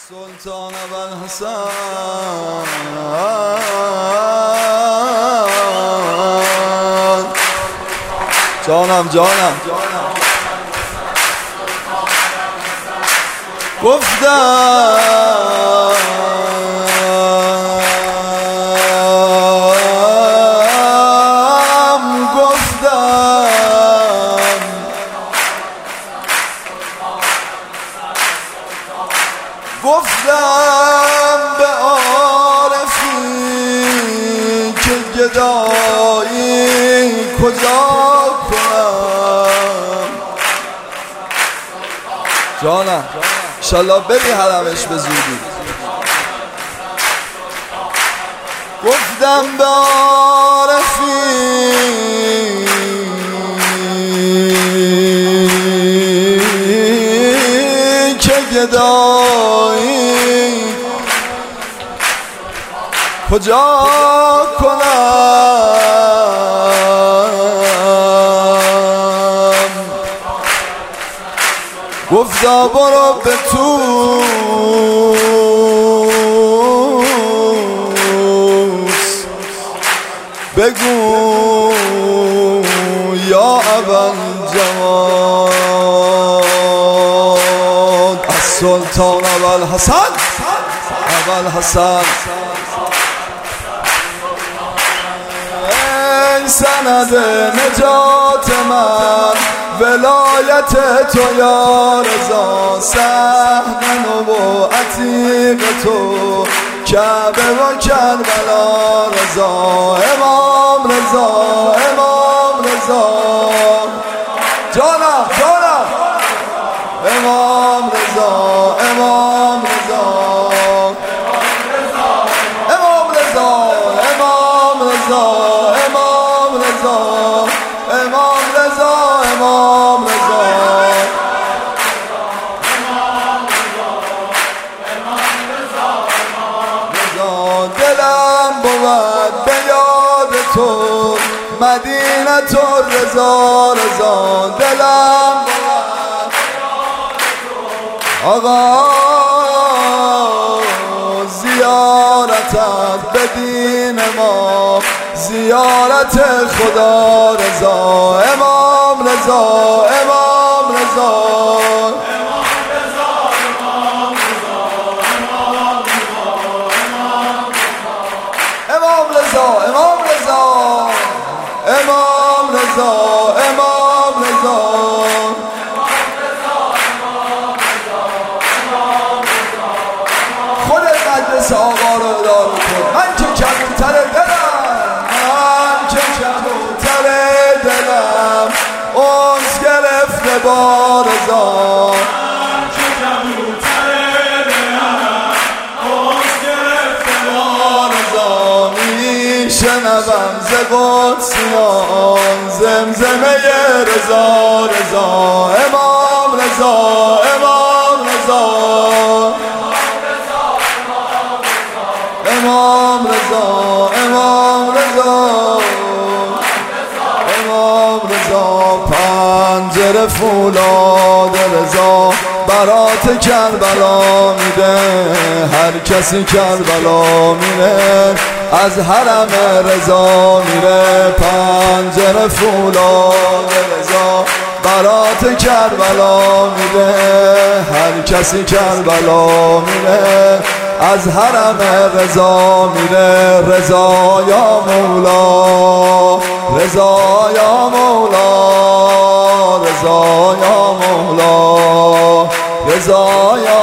سلطان ابوالحسن جانم گفتم به عارفی که گدایی کجا کنم. جانم انشالله بری حرمش به زودی. گفتم به عارفی که گدایی کجا کنم. گفتا برو به توس بگو یا ابوالجواد از سلطان ابوالحسن ای سند نجات من ولایت تو یا رضا، صحن نبوتی تو کعبه و کربلا رضا. امام رضا جانم امام رضا دلم بود به یاد تو مدینه تو رضا دلم بود آقا زیارتت به دین ما زیارت خدا رضا. امام رضا خودت مجلس آقا رو اداره کن. من که کبوتر دلم اونس گرفته با رضا. شنوم ز قدسیان زمزمه رضا امام رضا پنجره فولاد رضا برات کربلا میده. هر کسی کربلا میره از حرم رضا میره. پنجره فولاد رضا برات کربلا میده. هر کسی کربلا میره از حرم رضا میره. رضا یا مولا رضا یا مولا رضا یا